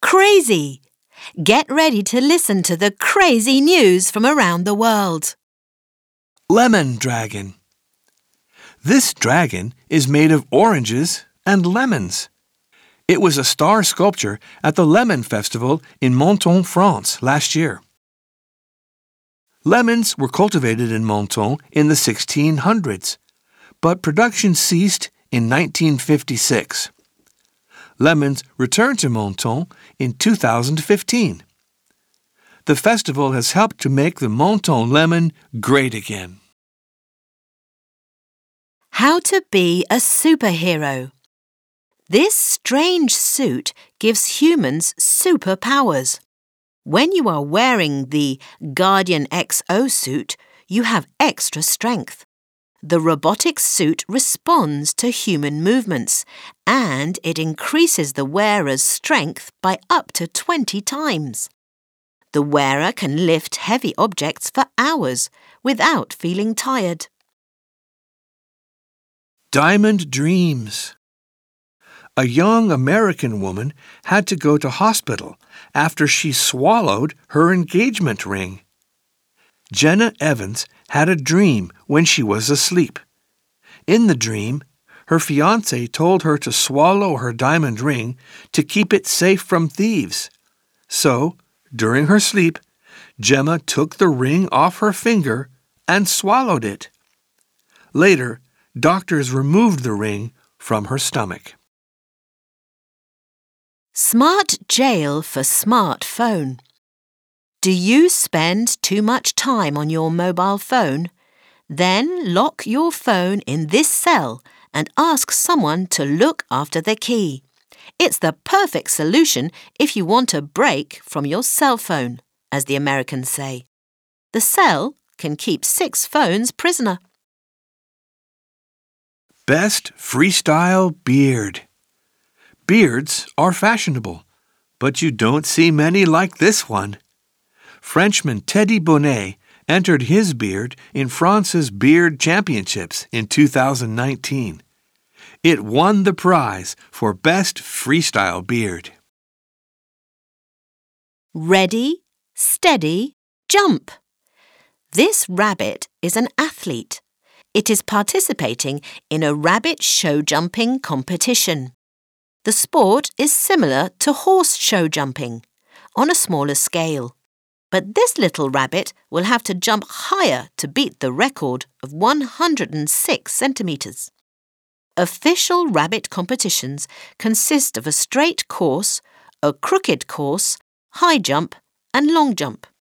Crazy! Get ready to listen to the crazy news from around the world. Lemon dragon. This dragon is made of oranges and lemons. It was a star sculpture at the Lemon Festival in Menton, France last year. Lemons were cultivated in Menton in the 1600s, but production ceased in 1956. Lemons returned to Menton in 2015. The festival has helped to make the Menton lemon great again. How to be a superhero. This strange suit gives humans superpowers. When you are wearing the Guardian XO suit, you have extra strength. The robotic suit responds to human movements, and it increases the wearer's strength by up to 20 times. The wearer can lift heavy objects for hours without feeling tired. Diamond dreams. A young American woman had to go to hospital after she swallowed her engagement ring. Jenna Evans had a dream when she was asleep. In the dream, her fiancé told her to swallow her diamond ring to keep it safe from thieves. So, during her sleep, Gemma took the ring off her finger and swallowed it. Later, doctors removed the ring from her stomach. Smart jail for smartphone. Do you spend too much time on your mobile phone? Then lock your phone in this cell and ask someone to look after the key. It's the perfect solution if you want a break from your cell phone, as the Americans say. The cell can keep 6 phones prisoner. Best freestyle beard. Beards are fashionable, but you don't see many like this one. Frenchman Teddy Bonnet entered his beard in France's Beard Championships in 2019. It won the prize for Best Freestyle Beard. Ready, steady, jump! This rabbit is an athlete. It is participating in a rabbit show jumping competition. The sport is similar to horse show jumping, on a smaller scale. But this little rabbit will have to jump higher to beat the record of 106 centimetres. Official rabbit competitions consist of a straight course, a crooked course, high jump and long jump.